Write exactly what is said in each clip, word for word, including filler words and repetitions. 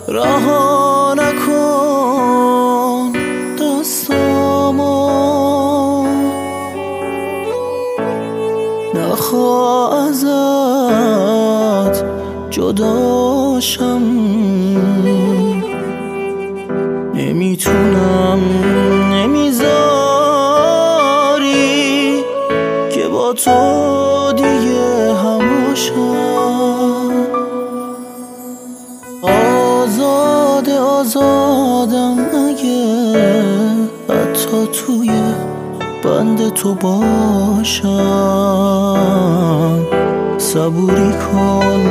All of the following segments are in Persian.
رها نکن دستامو، نخواه ازت جداشم. نمیتونم نمیذاری که با تو دیگه هم باشم. آزاده آزادم اگه حتی توی بند تو باشم. صبوری کن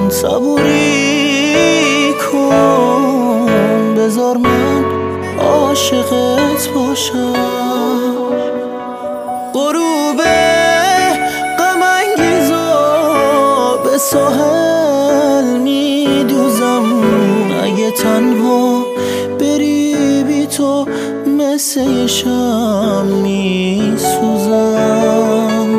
صبوری کن، بذار من عاشقت باشم. غروب غم انگیزا به ساحل میدوزم، اگه تنها بری بی تو مثل شم میسوزم.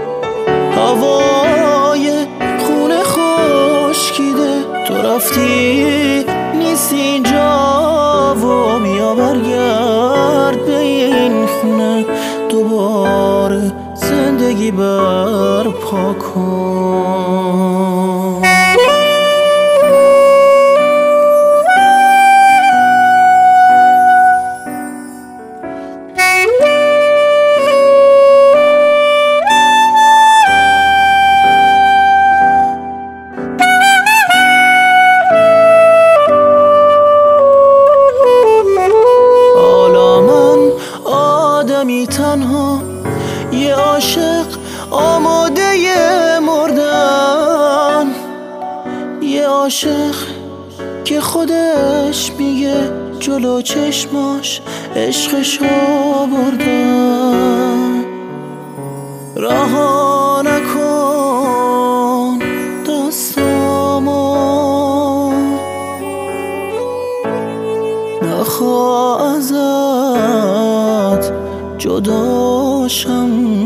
هوای خونه خشکیده، تو رفتی نیست اینجا و بیا برگرد به این خونه، دوباره زندگی برپا کن. آدمی تنها، یه عاشق آماده مردن، یه عاشق که خودش میگه جلو چشماش عشقشو بردن. رها نکن دستامو، نخواه ازت جداشم.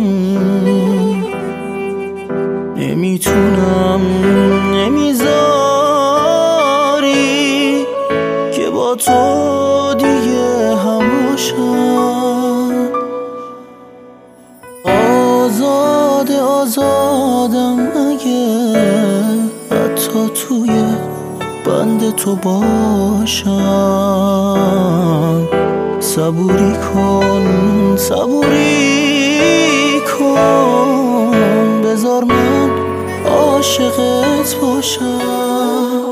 نمیتونم نمیذاری که با تو دیگه هم باشم. آزاده آزادم اگه حتی توی بند تو باشم. صبوری کن صبوری کن، بذار من عاشقت باشم.